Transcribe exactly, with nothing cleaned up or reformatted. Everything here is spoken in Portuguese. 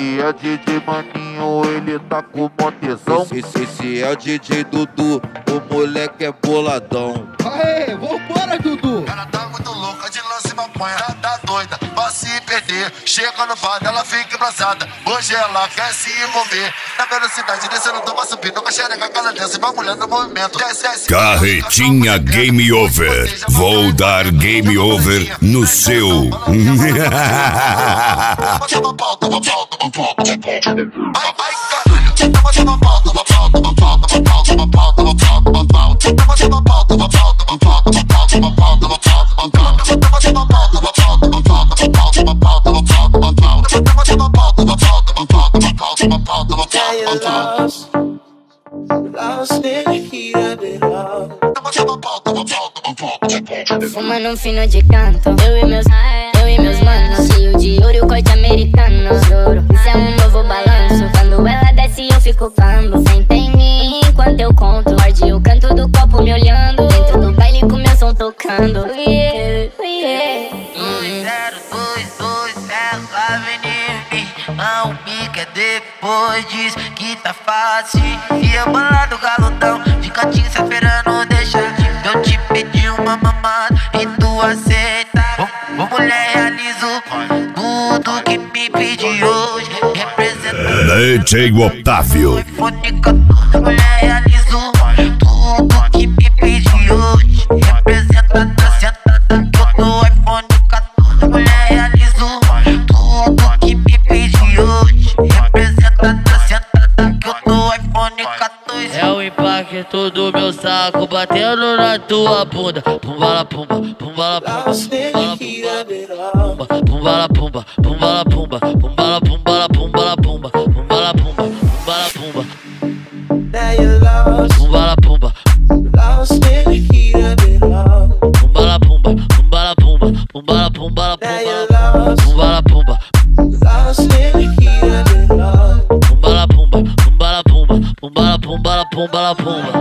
Esse é D J Maninho, ele tá com mó tesão. Esse, esse é o D J Dudu, o moleque é boladão. Aê, vambora, Dudu. Ela tá muito louca de lance e maconha, ela tá doida pra se perder. Chega no bar, ela fica embrasada. Hoje ela quer se envolver. Na velocidade, descendo, toma subindo com a xereca, cada dança e bagulhando no movimento. Desce, desce. Carretinha Game Over. Vou dar game over no seu. Toma pau, toma pau, toma pau, toma pau. Ai, ai, caralho. Toma, toma pau, toma pau, toma pau, toma pau, toma pau, toma pau, toma pau. Toma, toma pau, toma pau, toma pau, toma pau, toma pau, toma pau, toma pau. Toma, toma pau, toma pau, toma pau, toma pau, toma pau, toma pau, toma pau. Toma, toma pau, toma pau, toma pau, toma pau, toma pau, toma pau, toma pau. Lost in the heat of it all. Fumando um fino de canto, eu e meus, eu e meus manos. Cheio de ouro e o corte americano. Juro, isso é um novo balanço. Quando ela desce eu fico pando. Senta em mim enquanto eu conto. Morde o canto do copo me olhando. Dentro do baile com meu som tocando. Yeah, yeah. dois zero dois dois, ela vem em mim. Não me quer depois, diz que tá fácil. E eu bolado galudão, fica te esperando deixar. Eu te pedi uma mamada e tu aceita. Ô mulher, realizo tudo que me pedi hoje. Representa D J Otávio. iPhone quatorze, mulher, realizo tudo que me pedi hoje. Representa tá sentada, tô no iPhone quatorze, mulher, realizo tudo que me pedi hoje. Representa tá sentada, que eu tô no iPhone quatorze. É o impacto do meu saco batendo na tua bunda. Pumbala pumba, pumbala pumba, Lost in the heat of it all. pumbala pumba, pumbala pumba, pumbala pumbala pumbala pumba, pumbala pumba, pumbala pumba, Now you're lost, pumbala pumba, lost in the heat of it all. pumbala pumba, pumbala pumba, pumbala pumbala Now you're pumbala lost, pumbala pumba, lost in the heat of it all. pumbala pumba, pumbala pumba, pumbala pumbala pumbala pumba.